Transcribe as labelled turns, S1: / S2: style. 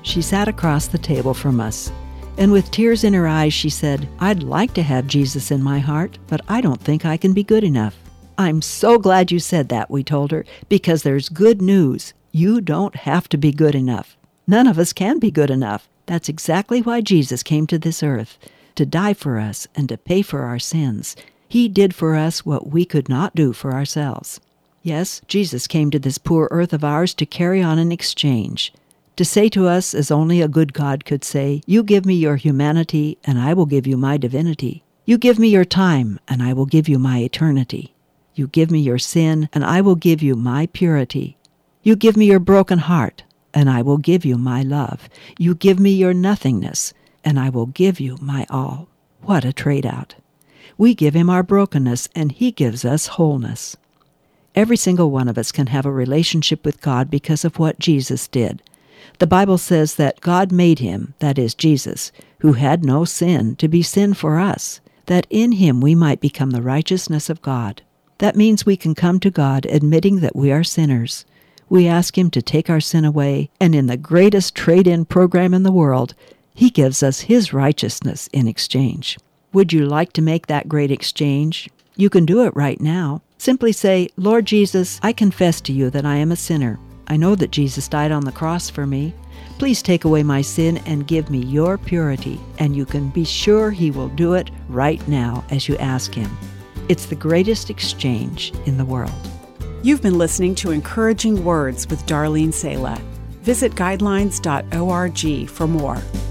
S1: She sat across the table from us, and with tears in her eyes, she said, "I'd like to have Jesus in my heart, but I don't think I can be good enough." "I'm so glad you said that," we told her, "because there's good news. You don't have to be good enough. None of us can be good enough. That's exactly why Jesus came to this earth, to die for us and to pay for our sins. He did for us what we could not do for ourselves." Yes, Jesus came to this poor earth of ours to carry on an exchange, to say to us, as only a good God could say, "You give me your humanity, and I will give you my divinity. You give me your time, and I will give you my eternity. You give me your sin, and I will give you my purity. You give me your broken heart, and I will give you my love. You give me your nothingness, and I will give you my all." What a trade-out. We give him our brokenness, and he gives us wholeness. Every single one of us can have a relationship with God because of what Jesus did. The Bible says that God made him, that is Jesus, who had no sin, to be sin for us, that in him we might become the righteousness of God. That means we can come to God admitting that we are sinners. We ask him to take our sin away, and in the greatest trade-in program in the world, he gives us his righteousness in exchange. Would you like to make that great exchange? You can do it right now. Simply say, "Lord Jesus, I confess to you that I am a sinner. I know that Jesus died on the cross for me. Please take away my sin and give me your purity." And you can be sure he will do it right now as you ask him. It's the greatest exchange in the world.
S2: You've been listening to Encouraging Words with Darlene Sala. Visit guidelines.org for more.